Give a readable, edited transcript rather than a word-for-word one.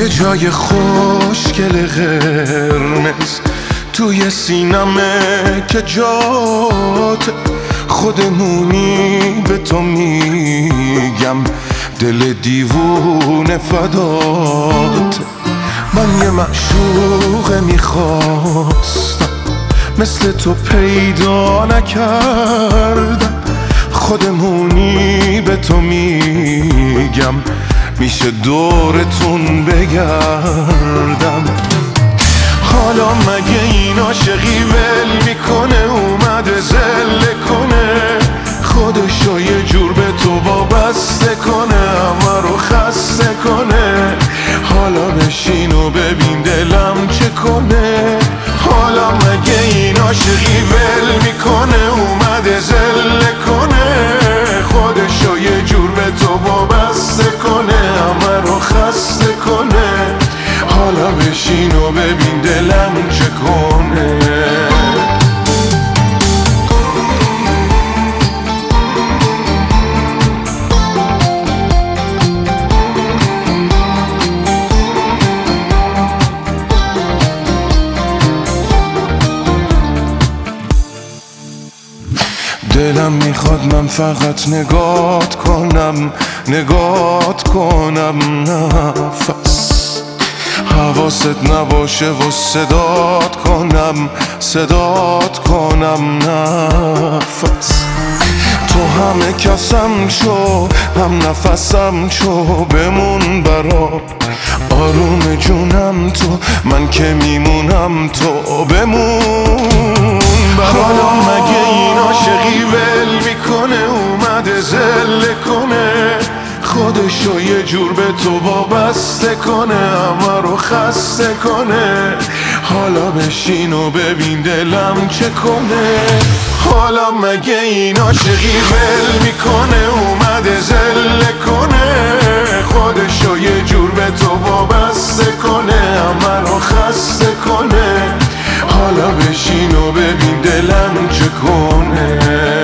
جای خوشگل قرمز توی سینمه که جات خودمونی به تو میگم دل دیوونه فدات. من یه معشوق میخواستم مثل تو پیدا نکردم، خودمونی به تو میگم میشه دورتون بگردم. حالا مگه این عاشقی ول میکنه اومده زله کنه خودشو یه جور به تو وابسته کنه همه رو خسته کنه. حالا بشین و ببین دلم چه کنه. حالا مگه این عاشقی ول میکنه اومده زله کنه خودشو یه جور به تو وابسته کنه همه رو خسته کنه. حالا بشین و ببین دلم چه کنه. دلم میخواد من فقط نگات کنم نفس حواست نباشه و صدات کنم نفس. تو همه کسم شو هم نفسم شو بمون برام آروم جونم تو من که میمونم تو بمون برام. حالا مگه این عاشقی ول میکنه اومده زله کنه خودشو یه جور به تو وابسته کنه همه رو خسته کنه. حالا بشین و ببین دلم چه کنه. حالا مگه این عاشقی ول میکنه اومده زله کنه خودشو یه جور به تو وابسته کنه همه رو خسته کنه. حالا بشین و ببین دلم چه کنه.